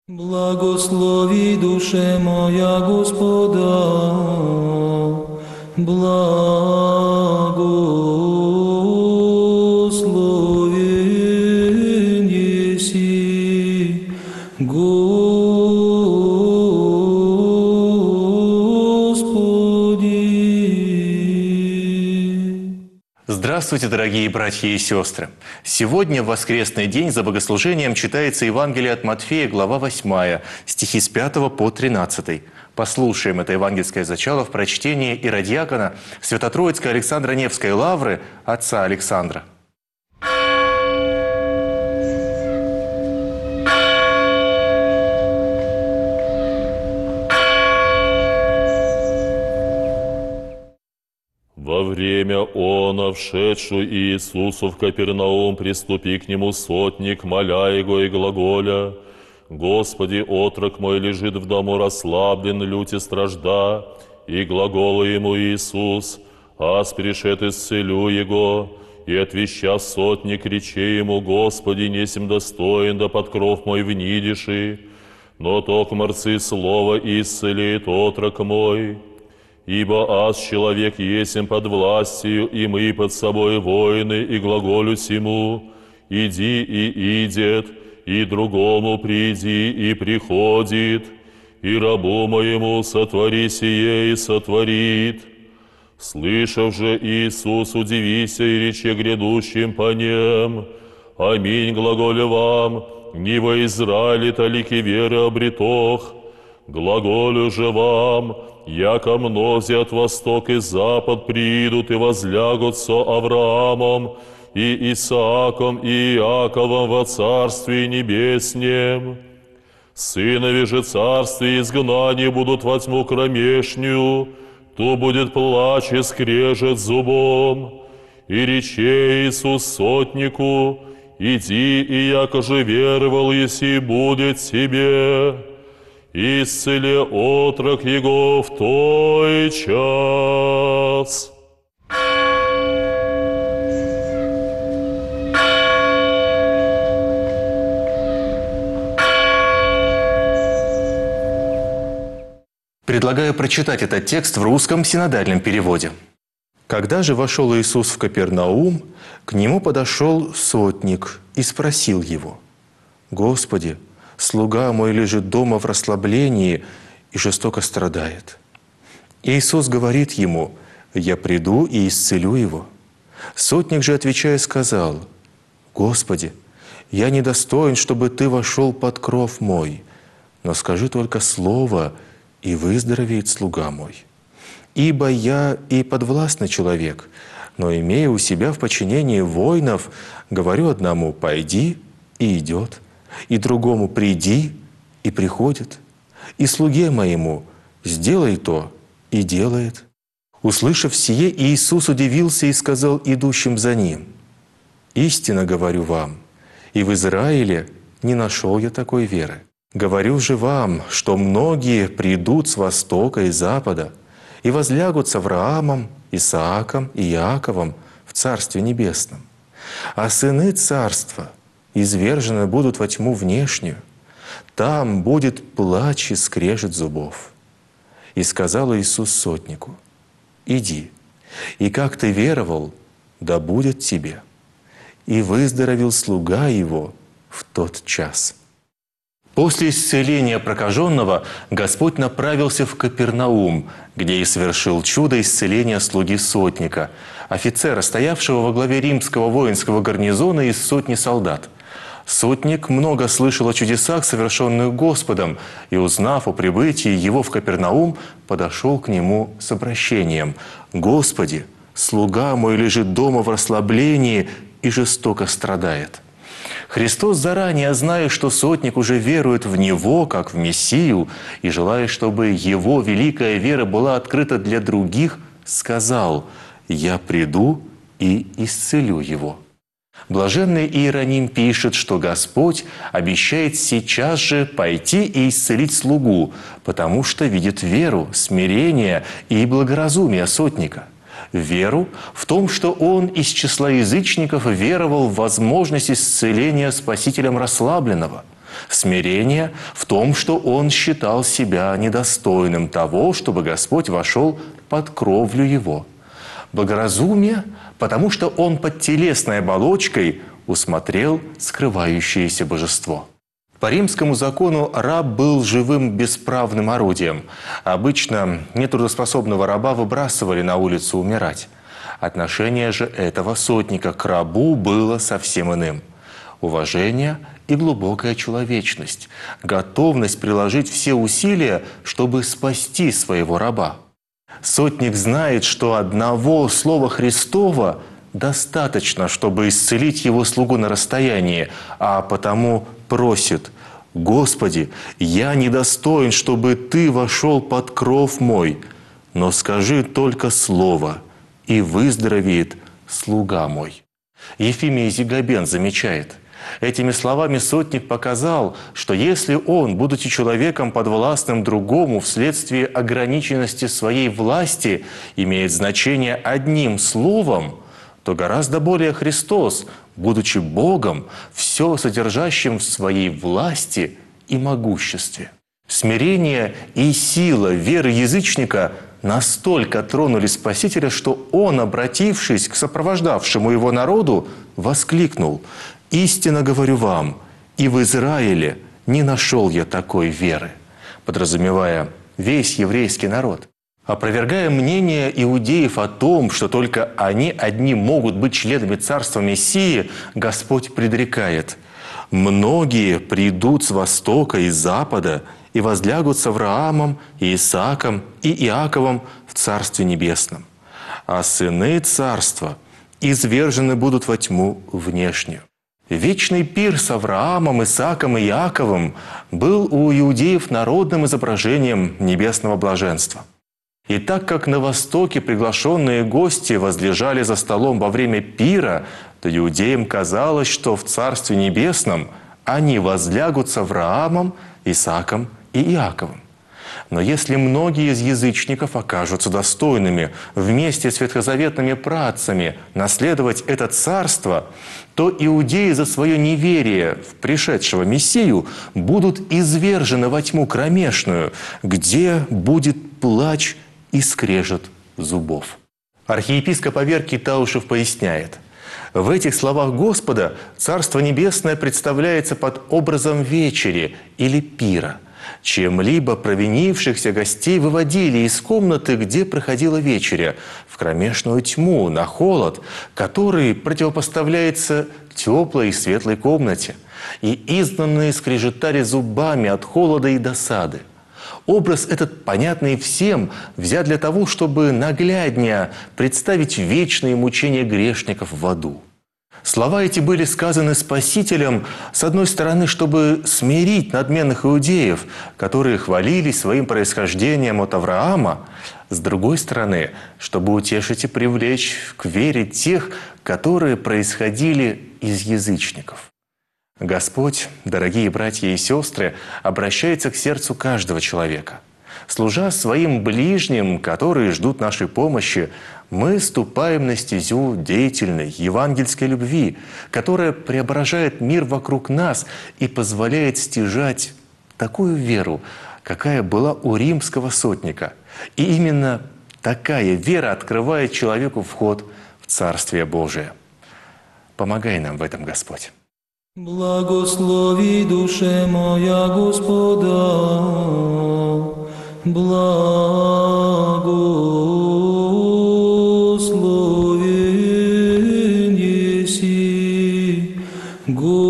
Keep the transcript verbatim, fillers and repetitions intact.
Благослови, душе моя, Господа, благословен еси, Господи. Здравствуйте, дорогие братья и сестры! Сегодня, в воскресный день, за богослужением читается Евангелие от Матфея, глава восьмая, стихи с пятого по тринадцатый. Послушаем это евангельское зачало в прочтении иродиакона Свято-Троицкой Александра Невской лавры отца Александра. Во время она, вшедшую Иисусу в Капернаум, приступи к нему сотник, моля его и глаголя: «Господи, отрок мой лежит в дому расслаблен, люте стражда». И глагола ему Иисус: «Аз пришед исцелю его». И отвеща сотник, рече ему: «Господи, несем достоин, да под кров мой внидиши, но ток морцы слова исцелит отрок мой». Ибо аз человек есем под властью, и мы под собой воины, и глаголю сему: иди, и идет, и другому приди, и приходит, и рабу моему сотвори сие, и сотворит. Слышав же Иисус, удивися и рече грядущим по нем: аминь, глаголю вам, не во Израиле талики веры обретох. Глаголю же вам, яко мнози от восток и запад придут и возлягут со Авраамом и Исааком и Иаковом во Царстве Небеснем. Сынови же царстве изгнания будут во тьму кромешнюю, то будет плач и скрежет зубом. И рече Иисус сотнику: иди, и яко же веровал, еси будет тебе. Исцели отрок его в той час». Предлагаю прочитать этот текст в русском синодальном переводе. «Когда же вошел Иисус в Капернаум, к нему подошел сотник и спросил его: «Господи, слуга мой лежит дома в расслаблении и жестоко страдает». Иисус говорит ему: «Я приду и исцелю его». Сотник же, отвечая, сказал: «Господи, я недостоин, чтобы Ты вошел под кров мой, но скажи только слово, и выздоровеет слуга мой. Ибо я и подвластный человек, но, имея у себя в подчинении воинов, говорю одному: пойди, и идет, и другому: приди, и приходит, и слуге моему: сделай то, и делает». Услышав сие, Иисус удивился и сказал идущим за Ним: «Истинно говорю вам, и в Израиле не нашел я такой веры. Говорю же вам, что многие придут с востока и запада и возлягут с Авраамом, Исааком и Иаковом в Царстве Небесном, а сыны Царства извержены будут во тьму внешнюю, там будет плач и скрежет зубов». И сказал Иисус сотнику: «Иди, и как ты веровал, да будет тебе». И выздоровел слуга его в тот час. После исцеления прокаженного Господь направился в Капернаум, где и совершил чудо исцеления слуги сотника, офицера, стоявшего во главе римского воинского гарнизона из сотни солдат. Сотник много слышал о чудесах, совершенных Господом, и, узнав о прибытии его в Капернаум, подошел к нему с обращением: «Господи, слуга мой лежит дома в расслаблении и жестоко страдает». Христос, заранее зная, что сотник уже верует в Него, как в Мессию, и желая, чтобы Его великая вера была открыта для других, сказал: «Я приду и исцелю его». Блаженный Иероним пишет, что Господь обещает сейчас же пойти и исцелить слугу, потому что видит веру, смирение и благоразумие сотника. Веру в том, что он из числа язычников веровал в возможность исцеления Спасителем расслабленного, Смирение в том, что он считал себя недостойным того, чтобы Господь вошел под кровлю его. Благоразумие, потому что он под телесной оболочкой усмотрел скрывающееся божество. По римскому закону раб был живым бесправным орудием. Обычно нетрудоспособного раба выбрасывали на улицу умирать. Отношение же этого сотника к рабу было совсем иным. Уважение и глубокая человечность, готовность приложить все усилия, чтобы спасти своего раба. Сотник знает, что одного слова Христова достаточно, чтобы исцелить его слугу на расстоянии, а потому просит: «Господи, я недостоин, чтобы Ты вошел под кров мой, но скажи только слово, и выздоровеет слуга мой». Ефимий Зигабен замечает: этими словами сотник показал, что если он, будучи человеком подвластным другому вследствие ограниченности своей власти, имеет значение одним словом, то гораздо более Христос, будучи Богом, все содержащим в своей власти и могуществе. Смирение и сила веры язычника настолько тронули Спасителя, что он, обратившись к сопровождавшему его народу, воскликнул: «Истинно говорю вам, и в Израиле не нашел я такой веры», подразумевая весь еврейский народ. Опровергая мнение иудеев о том, что только они одни могут быть членами Царства Мессии, Господь предрекает: «Многие придут с востока и с запада и возлягут с Авраамом, и Исааком, и Иаковом в Царстве Небесном, а сыны Царства извержены будут во тьму внешнюю». Вечный пир с Авраамом, Исааком и Иаковом был у иудеев народным изображением небесного блаженства. И так как на Востоке приглашенные гости возлежали за столом во время пира, то иудеям казалось, что в Царстве Небесном они возлягут с Авраамом, Исааком и Иаковом. Но если многие из язычников окажутся достойными вместе с ветхозаветными праотцами наследовать это царство, то иудеи за свое неверие в пришедшего Мессию будут извержены во тьму кромешную, где будет плач и скрежет зубов. Архиепископ Аверкий Таушев поясняет: в этих словах Господа Царство Небесное представляется под образом вечери или пира. Чем-либо провинившихся гостей выводили из комнаты, где проходила вечеря, в кромешную тьму, на холод, который противопоставляется теплой и светлой комнате, и изгнанные скрежетали зубами от холода и досады. Образ этот, понятный всем, взят для того, чтобы нагляднее представить вечные мучения грешников в аду. Слова эти были сказаны Спасителем, с одной стороны, чтобы смирить надменных иудеев, которые хвалились своим происхождением от Авраама, с другой стороны, чтобы утешить и привлечь к вере тех, которые происходили из язычников. Господь, дорогие братья и сестры, обращается к сердцу каждого человека. Служа своим ближним, которые ждут нашей помощи, мы ступаем на стезю деятельной евангельской любви, которая преображает мир вокруг нас и позволяет стяжать такую веру, какая была у римского сотника. И именно такая вера открывает человеку вход в Царствие Божие. Помогай нам в этом, Господь. Благослови душе моя Господа, благословен еси, Господи.